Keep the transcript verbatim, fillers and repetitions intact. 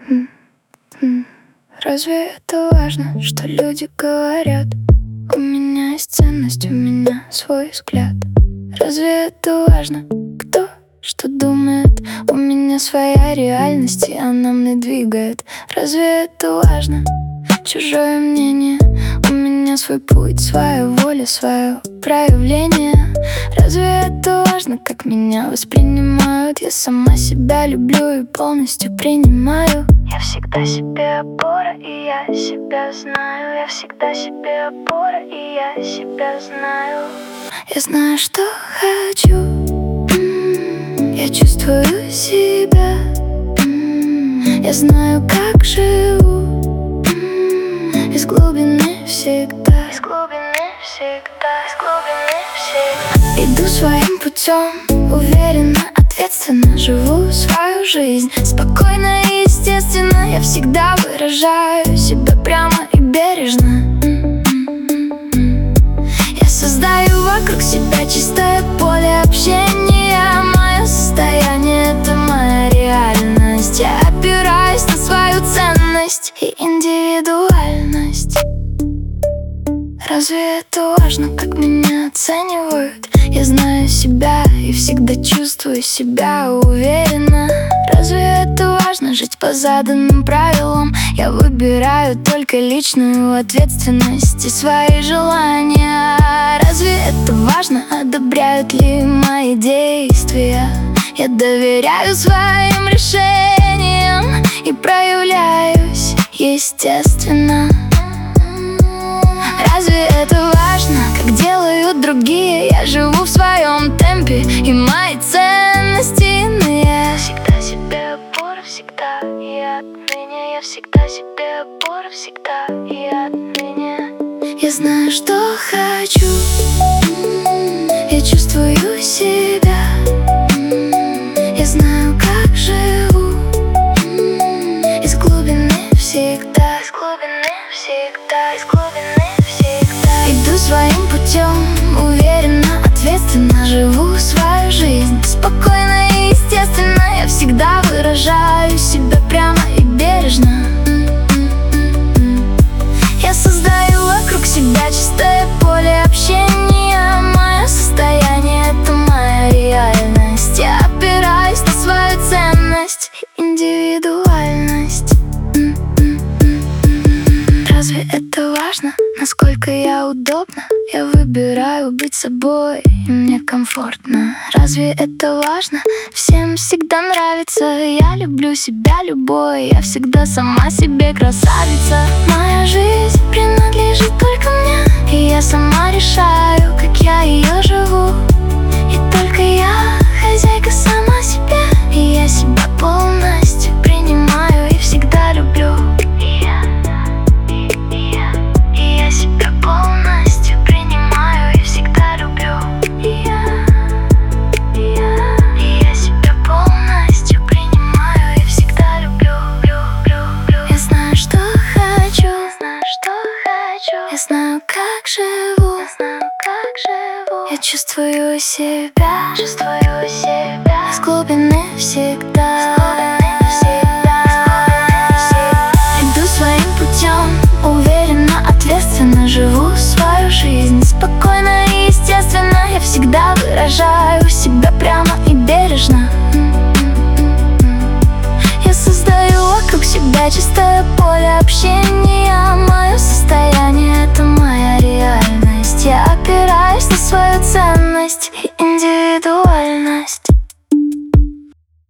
Разве это важно, что люди говорят? У меня есть ценность, у меня свой взгляд. Разве это важно, кто что думает? У меня своя реальность, и она мной двигает. Разве это важно, чужое мнение? У меня свой путь, своя воля, свое проявление. Разве это важно, как меня воспринимают? Я сама себя люблю и полностью принимаю. Я всегда себе опора, и я себя знаю. Я всегда себе опора, и я себя знаю. Я знаю, что хочу, м-м, я чувствую себя, м-м, я знаю, как живу, м-м, из глубины всегда, из глубины всегда, из глубины всегда. Иду своим путем, уверенно, ответственно живу свою жизнь. Спокойно и естественно я всегда выражаю себя прямо и бережно. Я создаю вокруг себя чистое поле общения. Мое состояние — это моя реальность. Я опираюсь на свою ценность и индивидуальность. Разве это важно, как меня оценивают? Я знаю себя и всегда чувствую себя уверенно. Разве это важно, жить по заданным правилам? Я выбираю только личную ответственность и свои желания. Разве это важно, одобряют ли мои действия? Я доверяю своим решениям и проявляюсь естественно. Разве это важно, как делают другие? Я живу в своем темпе, и мои ценности иные. Всегда себе опора, всегда и отныне. Я всегда себе опора, всегда и отныне. Я знаю, что хочу, я чувствую себя, я знаю, как живу, из глубины всегда, из глубины всегда, из глубины всегда. Иду своим путем, уверенно, ответственно живу свою жизнь. Спокойно и естественно я всегда выражаю себя прямо и бережно. Я создаю вокруг себя чистое поле общения. Мое состояние — это моя реальность. Я опираюсь на свою ценность и индивидуальность. Разве это важно, насколько я удобна? Я выбираю быть собой, и мне комфортно. Разве это важно? Всем всегда нравится. Я люблю себя любой, я всегда сама себе красавица. Моя жизнь принадлежит только мне, и я сама решаю, как я ее живу. И только я хозяйка сама себе, и я себя полностью принимаю и всегда люблю. И я, и я, и я себя полностью принимаю и всегда люблю. И я, и я, и я себя полностью принимаю и всегда люблю, люблю, люблю. Я знаю, что хочу, я знаю, что хочу, я знаю, как живу, я знаю, как живу. Я чувствую себя, чувствую себя из глубины всегда, из глубины всегда. Иду своим путем, уверенно, ответственно живу свою жизнь. Спокойно и естественно я всегда выражаю себя прямо и бережно. Я создаю вокруг себя чистое поле общения. Мое состояние — это моя реальность. Я опираюсь на свою ценность и индивидуальность.